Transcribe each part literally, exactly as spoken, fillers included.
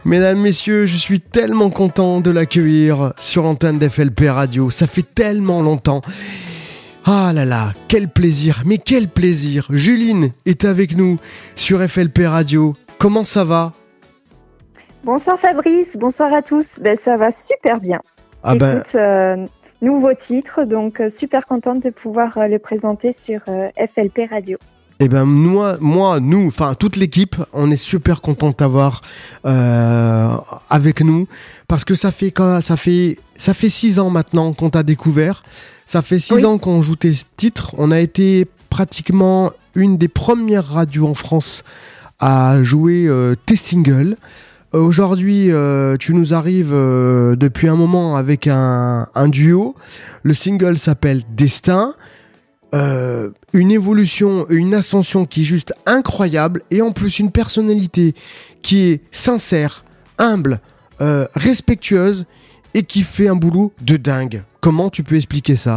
Mesdames, messieurs, je suis tellement content de l'accueillir sur l'antenne d'F L P Radio. Ça fait tellement longtemps. Ah là là, quel plaisir, mais quel plaisir. Juline est avec nous sur F L P Radio. Comment ça va ? Bonsoir Fabrice, bonsoir à tous. Ben, ça va super bien. Ah ben... Écoute, euh, nouveau titre, donc euh, super contente de pouvoir euh, le présenter sur euh, F L P Radio. Eh ben moi, moi, nous, enfin toute l'équipe, on est super content de t'avoir euh, avec nous parce que ça fait quoi, ça fait ça fait six ans maintenant qu'on t'a découvert. Ça fait six oui. ans qu'on joue tes titres. On a été pratiquement une des premières radios en France à jouer euh, tes singles. Aujourd'hui, euh, tu nous arrives euh, depuis un moment avec un, un duo. Le single s'appelle Destin. Euh, une évolution, une ascension qui est juste incroyable et en plus une personnalité qui est sincère, humble, euh, respectueuse et qui fait un boulot de dingue. Comment tu peux expliquer ça ?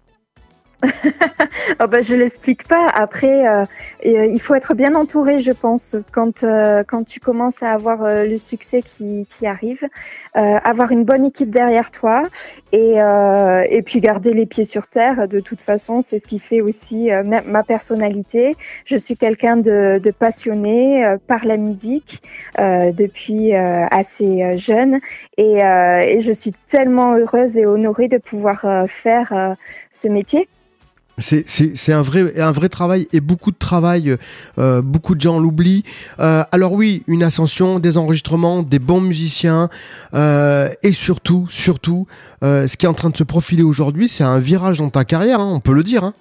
Oh ben, je l'explique pas. Après, euh, il faut être bien entouré, je pense, quand euh, quand tu commences à avoir euh, le succès qui qui arrive, euh, avoir une bonne équipe derrière toi et euh, et puis garder les pieds sur terre. De toute façon, c'est ce qui fait aussi euh, ma, ma personnalité. Je suis quelqu'un de, de passionné euh, par la musique euh, depuis euh, assez jeune et, euh, et je suis tellement heureuse et honorée de pouvoir euh, faire euh, ce métier. C'est, c'est, c'est un vrai, un vrai travail et beaucoup de travail, euh, beaucoup de gens l'oublient. Euh, alors oui, une ascension, des enregistrements, des bons musiciens euh, et surtout, surtout, euh, ce qui est en train de se profiler aujourd'hui, c'est un virage dans ta carrière, hein, on peut le dire. Hein.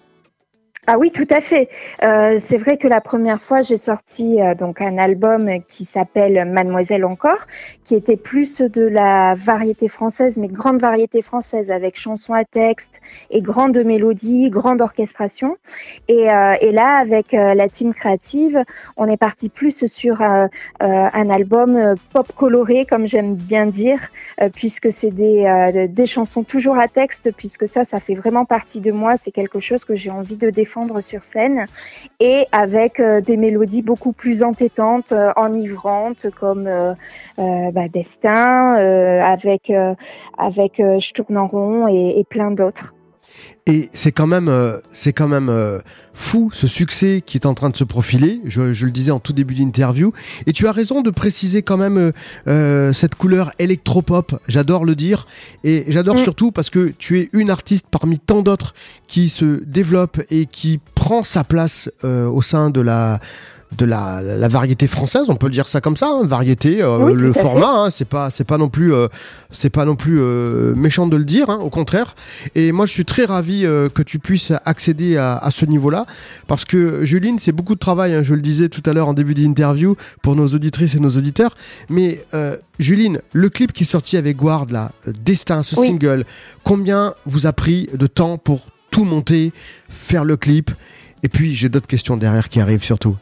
Ah oui, tout à fait. Euh, c'est vrai que la première fois, j'ai sorti euh, donc un album qui s'appelle Mademoiselle encore, qui était plus de la variété française, mais grande variété française, avec chansons à texte et grandes mélodies, grande orchestration. Et, euh, et là, avec euh, la team créative, on est parti plus sur euh, euh, un album pop coloré, comme j'aime bien dire, euh, puisque c'est des, euh, des chansons toujours à texte, puisque ça, ça fait vraiment partie de moi. C'est quelque chose que j'ai envie de défendre sur scène et avec euh, des mélodies beaucoup plus entêtantes, euh, enivrantes comme euh, euh, bah, Destin, euh, avec euh, avec euh, Je tourne en rond et, et plein d'autres. Et c'est quand même, euh, c'est quand même euh, fou ce succès qui est en train de se profiler. Je, je le disais en tout début d'interview. Et tu as raison de préciser quand même euh, euh, cette couleur électropop. J'adore le dire. Et j'adore mmh. surtout parce que tu es une artiste parmi tant d'autres qui se développe et qui prend sa place euh, au sein de la de la, la variété française, on peut le dire ça comme ça, hein, variété, euh, oui, le format, hein, c'est pas c'est pas non plus euh, c'est pas non plus euh, méchant de le dire, hein, au contraire. Et moi, je suis très ravi euh, que tu puisses accéder à, à ce niveau-là, parce que Juline, c'est beaucoup de travail, hein, je le disais tout à l'heure en début d'interview pour nos auditrices et nos auditeurs. Mais euh, Juline, le clip qui est sorti avec Guard, là, Destin, ce oui. single, combien vous a pris de temps pour tout monter, faire le clip? Et puis j'ai d'autres questions derrière qui arrivent surtout.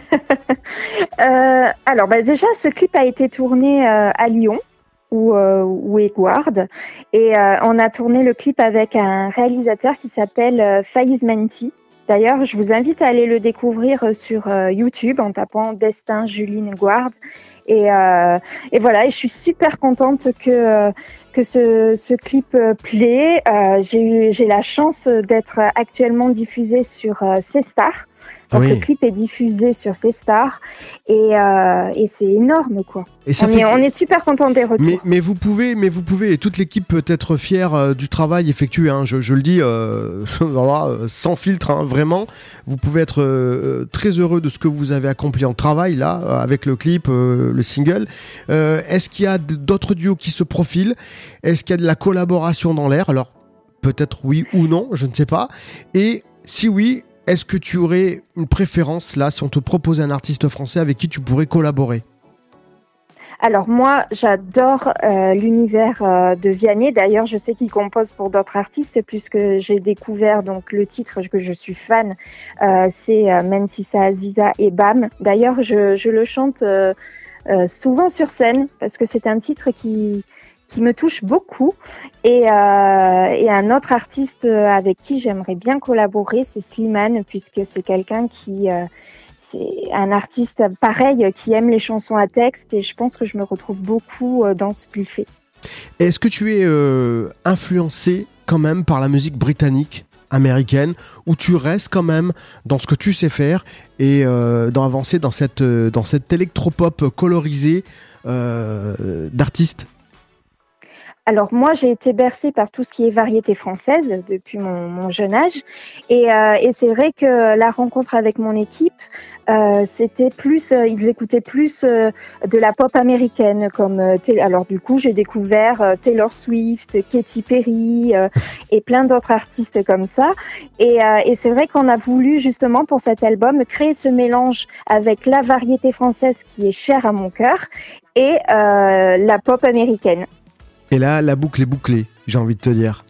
euh, alors bah déjà ce clip a été tourné euh, à Lyon où, euh, où est Guard et euh, on a tourné le clip avec un réalisateur qui s'appelle euh, Faiz Menti. D'ailleurs je vous invite à aller le découvrir sur euh, YouTube en tapant Destin Juline Guard et, euh, et voilà, et je suis super contente que euh, que ce, ce clip euh, plaît. Euh, j'ai eu j'ai la chance d'être actuellement diffusée sur euh, C-Star. Donc oui. Le clip est diffusé sur C-Star et, euh, et c'est énorme quoi. Et ça on, fait... est, on est super content des retours. Mais, mais vous pouvez, mais vous pouvez, et toute l'équipe peut être fière euh, du travail effectué. Hein, je, je le dis euh, voilà, sans filtre, hein, vraiment. Vous pouvez être euh, très heureux de ce que vous avez accompli en travail là, avec le clip, euh, le single. Euh, est-ce qu'il y a d'autres duos qui se profilent? Est-ce qu'il y a de la collaboration dans l'air? Alors peut-être oui ou non, je ne sais pas. Et si oui, est-ce que tu aurais une préférence là si on te proposait un artiste français avec qui tu pourrais collaborer? Alors moi, j'adore euh, l'univers euh, de Vianney. D'ailleurs, je sais qu'il compose pour d'autres artistes puisque j'ai découvert donc le titre que je suis fan, euh, c'est euh, Mentissa Aziza et Bam. D'ailleurs, je, je le chante euh, euh, souvent sur scène parce que c'est un titre qui qui me touche beaucoup. Et, euh, et un autre artiste avec qui j'aimerais bien collaborer, c'est Slimane, puisque c'est quelqu'un qui, euh, c'est un artiste pareil qui aime les chansons à texte et je pense que je me retrouve beaucoup dans ce qu'il fait. Est-ce que tu es euh, influencé quand même par la musique britannique, américaine, où tu restes quand même dans ce que tu sais faire et euh, d'avancer dans cette, dans cette électropop colorisée euh, d'artistes? Alors moi, j'ai été bercée par tout ce qui est variété française depuis mon, mon jeune âge, et, euh, et c'est vrai que la rencontre avec mon équipe, euh, c'était plus, euh, ils écoutaient plus euh, de la pop américaine, comme euh, alors du coup, j'ai découvert euh, Taylor Swift, Katy Perry euh, et plein d'autres artistes comme ça. Et, euh, et c'est vrai qu'on a voulu justement pour cet album créer ce mélange avec la variété française qui est chère à mon cœur et euh, la pop américaine. Et là, la boucle est bouclée, j'ai envie de te dire.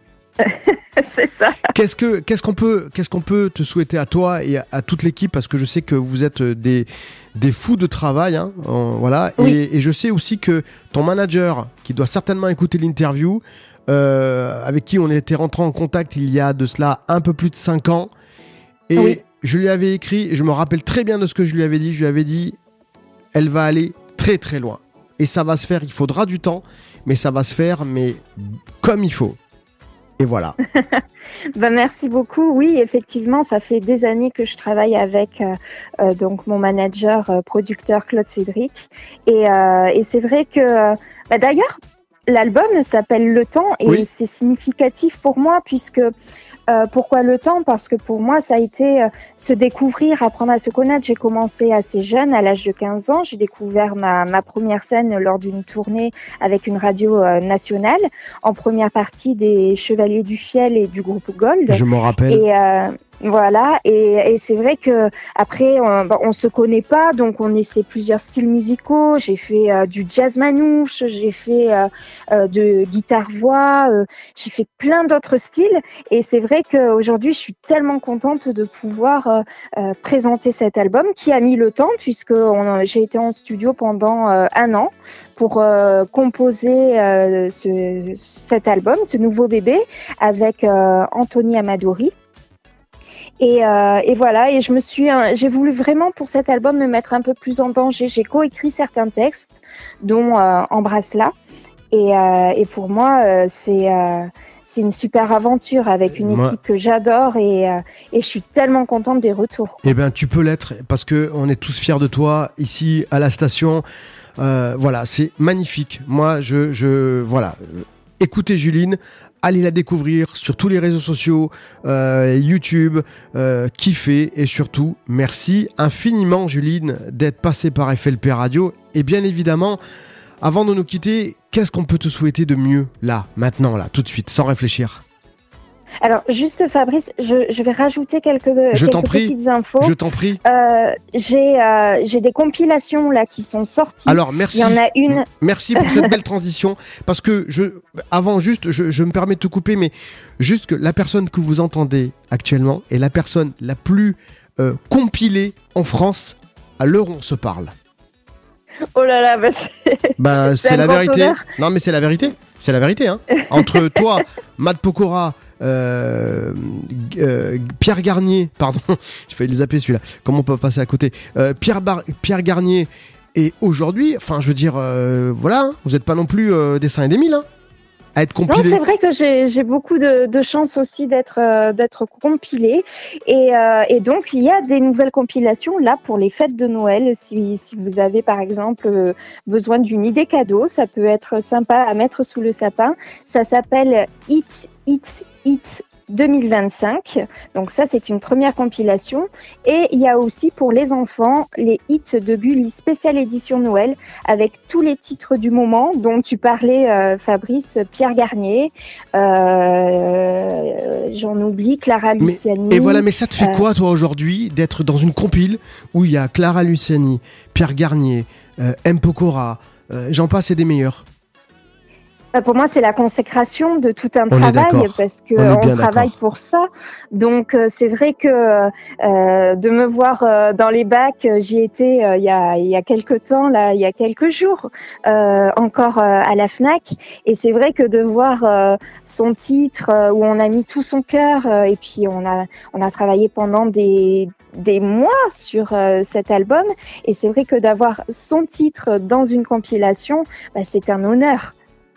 C'est ça. Qu'est-ce que, qu'est-ce qu'on peut, qu'est-ce qu'on peut te souhaiter à toi et à, à toute l'équipe, parce que je sais que vous êtes des, des fous de travail, hein, en, voilà. Oui. Et, et je sais aussi que ton manager, qui doit certainement écouter l'interview, euh, avec qui on était rentré en contact il y a de cela un peu plus de cinq ans, et oui. je lui avais écrit, je me rappelle très bien de ce que je lui avais dit, je lui avais dit, elle va aller très très loin. Et ça va se faire, il faudra du temps, mais ça va se faire, mais comme il faut. Et voilà. Ben, merci beaucoup. Oui, effectivement, ça fait des années que je travaille avec euh, euh, donc mon manager euh, producteur Claude Cédric. Et, euh, et c'est vrai que, euh, bah, d'ailleurs, l'album s'appelle Le Temps et oui. c'est significatif pour moi puisque Euh, pourquoi le temps ? Parce que pour moi, ça a été euh, se découvrir, apprendre à se connaître. J'ai commencé assez jeune, à l'âge de quinze ans. J'ai découvert ma, ma première scène lors d'une tournée avec une radio euh, nationale, en première partie des Chevaliers du Fiel et du groupe Gold. Je m'en rappelle. Et, euh, Voilà, et, et c'est vrai que après on, bah, on se connaît pas, donc on essaie plusieurs styles musicaux. J'ai fait euh, du jazz manouche, j'ai fait euh, euh, de guitare-voix, euh, j'ai fait plein d'autres styles. Et c'est vrai qu'aujourd'hui, je suis tellement contente de pouvoir euh, euh, présenter cet album qui a mis le temps, puisque on, j'ai été en studio pendant euh, un an pour euh, composer euh, ce, cet album, ce nouveau bébé, avec euh, Anthony Amadori. Et, euh, et voilà, et je me suis, euh, j'ai voulu vraiment pour cet album me mettre un peu plus en danger. J'ai coécrit certains textes, dont euh, Embrasse-la. Et, euh, et pour moi, euh, c'est, euh, c'est une super aventure avec une moi... équipe que j'adore et, euh, et je suis tellement contente des retours. Eh bien, tu peux l'être parce que on est tous fiers de toi ici à la station. Euh, voilà, c'est magnifique. Moi, je, je, voilà. Écoutez Juline. Allez la découvrir sur tous les réseaux sociaux, euh, YouTube, euh, kiffez et surtout, merci infiniment Juline d'être passée par F L P Radio. Et bien évidemment, avant de nous quitter, qu'est-ce qu'on peut te souhaiter de mieux là, maintenant, là, tout de suite, sans réfléchir ? Alors, juste Fabrice, je, je vais rajouter quelques, je quelques t'en prie, petites infos. Je t'en prie. Euh, j'ai, euh, j'ai des compilations là qui sont sorties. Alors, merci. Il y en a une. Merci pour cette belle transition. Parce que, je, avant, juste, je, je me permets de te couper, mais juste que la personne que vous entendez actuellement est la personne la plus euh, compilée en France à l'heure où on se parle. Oh là là, bah c'est, bah, c'est, c'est la vérité. Honneur. Non, mais c'est la vérité. C'est la vérité, hein. Entre toi, Matt Pokora, euh, euh, Pierre Garnier, pardon, j'ai failli le zapper celui-là. Comment on peut passer à côté euh, Pierre, Bar- Pierre Garnier, et aujourd'hui, enfin, je veux dire, euh, voilà, hein, vous n'êtes pas non plus euh, des saints et des mille, hein, à être compilés. Non, c'est vrai que j'ai, j'ai beaucoup de, de chance aussi d'être, euh, d'être compilée. Et, euh, et donc, il y a des nouvelles compilations là pour les fêtes de Noël. Si, si vous avez, par exemple, euh, besoin d'une idée cadeau, ça peut être sympa à mettre sous le sapin. Ça s'appelle Hit, Hit, Hit deux mille vingt-cinq. Donc ça, c'est une première compilation. Et il y a aussi pour les enfants les hits de Gulli spéciale édition Noël avec tous les titres du moment dont tu parlais, euh, Fabrice, Pierre Garnier, euh, j'en oublie, Clara Luciani. Mais, et voilà, mais ça te fait euh, quoi, toi, aujourd'hui, d'être dans une compile où il y a Clara Luciani, Pierre Garnier, euh, M. Pokora, euh, j'en passe et des meilleurs? Bah, pour moi, c'est la consécration de tout un On est travail d'accord. parce On est qu'on bien travaille d'accord. pour ça. Donc, euh, c'est vrai que euh, de me voir euh, dans les bacs, euh, j'y étais euh, il y a il y a quelques temps, là, il y a quelques jours, euh, encore euh, à la Fnac. Et c'est vrai que de voir euh, son titre euh, où on a mis tout son cœur euh, et puis on a on a travaillé pendant des des mois sur euh, cet album. Et c'est vrai que d'avoir son titre dans une compilation, bah, c'est un honneur.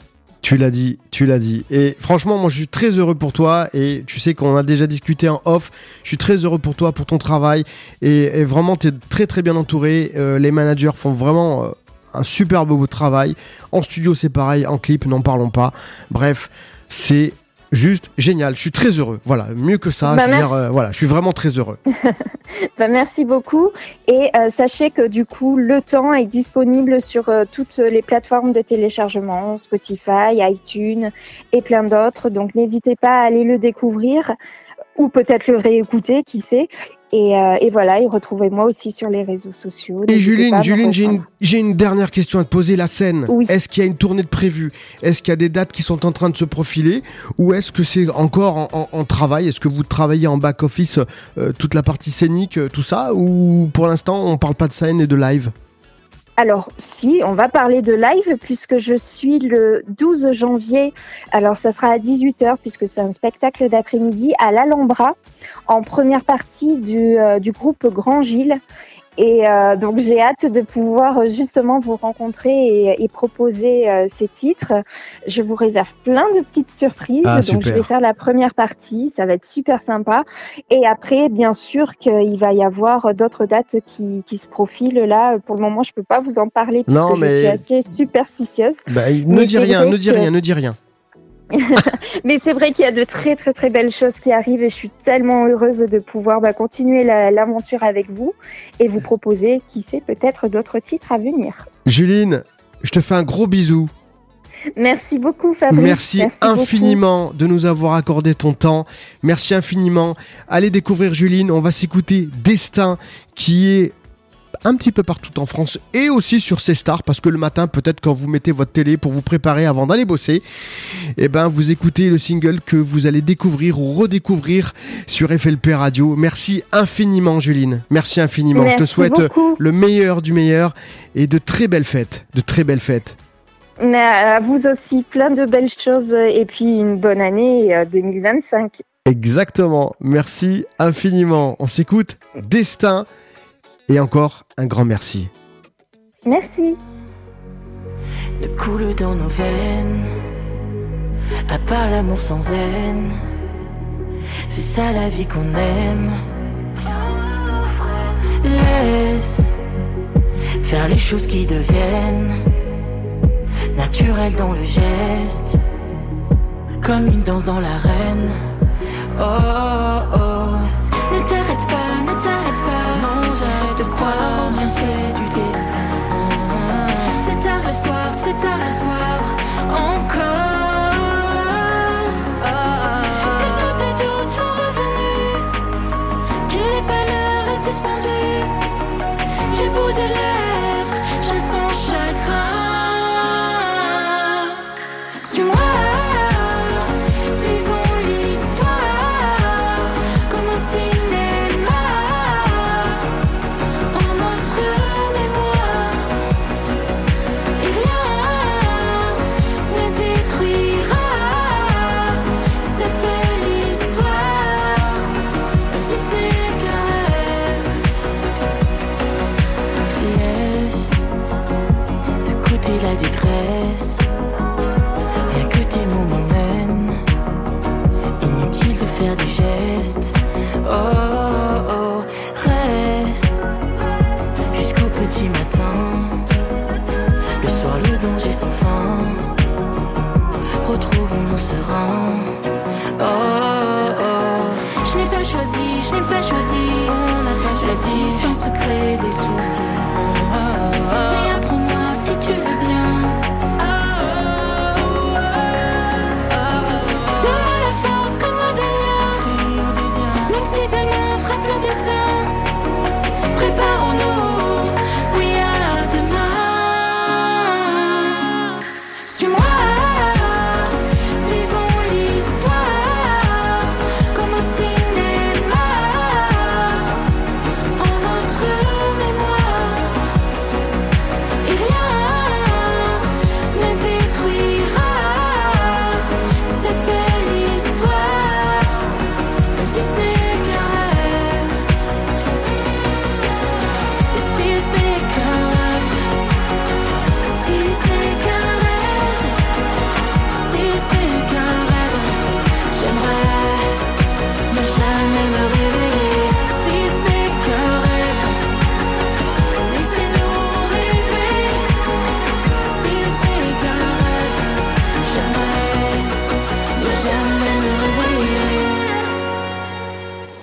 Tu l'as dit, tu l'as dit. Et franchement, moi, je suis très heureux pour toi. Et tu sais qu'on a déjà discuté en off. Je suis très heureux pour toi, pour ton travail. Et, et vraiment, tu es très, très bien entouré. Euh, les managers font vraiment euh, un super beau travail. En studio, c'est pareil. En clip, n'en parlons pas. Bref, c'est juste génial. Je suis très heureux. Voilà, mieux que ça. Bah, je veux merci. dire, euh, voilà, je suis vraiment très heureux. Bah, merci beaucoup. Et euh, sachez que du coup, le temps est disponible sur euh, toutes les plateformes de téléchargement, Spotify, iTunes et plein d'autres. Donc, n'hésitez pas à aller le découvrir ou peut-être le réécouter, qui sait. Et, euh, et voilà, et retrouvez-moi aussi sur les réseaux sociaux. Et N'hésitez pas à Juline, me Juline, j'ai une, rejoindre. j'ai une dernière question à te poser. La scène, Oui. est-ce qu'il y a une tournée de prévue? Est-ce qu'il y a des dates qui sont en train de se profiler? Ou est-ce que c'est encore en, en- en travail? Est-ce que vous travaillez en back-office, euh, toute la partie scénique, euh, tout ça? Ou pour l'instant, on parle pas de scène et de live? Alors, si, on va parler de live puisque je suis le douze janvier. Alors, ça sera à dix-huit heures puisque c'est un spectacle d'après-midi à l'Alhambra en première partie du, euh, du groupe Grand Gilles. Et euh, donc, j'ai hâte de pouvoir euh, justement vous rencontrer et, et proposer euh, ces titres. Je vous réserve plein de petites surprises. Ah, Donc, je vais super. faire la première partie. Ça va être super sympa. Et après, bien sûr qu'il va y avoir d'autres dates qui, qui se profilent. Là, pour le moment, je peux pas vous en parler puisque Non, je suis mais assez superstitieuse. bah, ne Mais dis c'est rien, vrai ne dis que- rien, ne dis rien. Mais c'est vrai qu'il y a de très très très belles choses qui arrivent et je suis tellement heureuse de pouvoir bah, continuer la- l'aventure avec vous et vous proposer, qui sait, peut-être d'autres titres à venir. Juline, je te fais un gros bisou. Merci beaucoup Fabrice. Merci, infiniment de nous avoir accordé ton temps. Merci infiniment. Allez découvrir Juline. On va s'écouter Destin, qui est un petit peu partout en France et aussi sur C Star, parce que le matin, peut-être quand vous mettez votre télé pour vous préparer avant d'aller bosser, eh ben, vous écoutez le single que vous allez découvrir ou redécouvrir sur F L P Radio. Merci infiniment, Juline. Merci infiniment. Merci Je te souhaite beaucoup. le meilleur du meilleur et de très belles fêtes. De très belles fêtes. Mais à vous aussi, plein de belles choses et puis une bonne année euh, deux mille vingt-cinq. Exactement. Merci infiniment. On s'écoute Destin. Et encore un grand merci. Merci. Le coule dans nos veines, à part l'amour sans haine, c'est ça la vie qu'on aime. Laisse faire les choses qui deviennent naturelles dans le geste, comme une danse dans l'arène. Oh oh oh, ne t'arrête pas, ne t'arrête pas. Non, j'arrête de croire au bienfait du destin. C'est tard le soir, c'est tard le soir, encore. Que tous tes doutes sont revenus, qu'il n'est pas l'heure est suspendue. Du bout des lèvres, chasse ton chagrin. Suis-moi. La détresse, rien que tes mots m'emmènent. Inutile de faire des gestes. Oh, oh, oh, reste jusqu'au petit matin. Le soir, le danger sans fin. Retrouvons-nous sereins. Oh, oh, oh. Je n'ai pas choisi, je n'ai pas choisi. On n'a pas choisi. La distance crée des soucis.